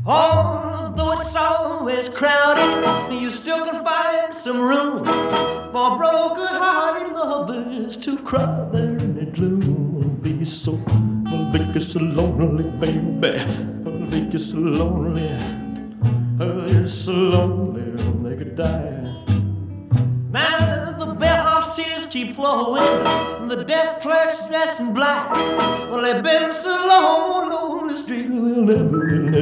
Although it's always crowded, you still can find some room for broken-hearted lovers to cry there in the gloom. Be so, make you so lonely, baby. Make you so lonely. You're so lonely, they could die. Now the bellhop's tears keep flowing, the desk clerk's dressed in black. Well, they've been so long on the street, they'll never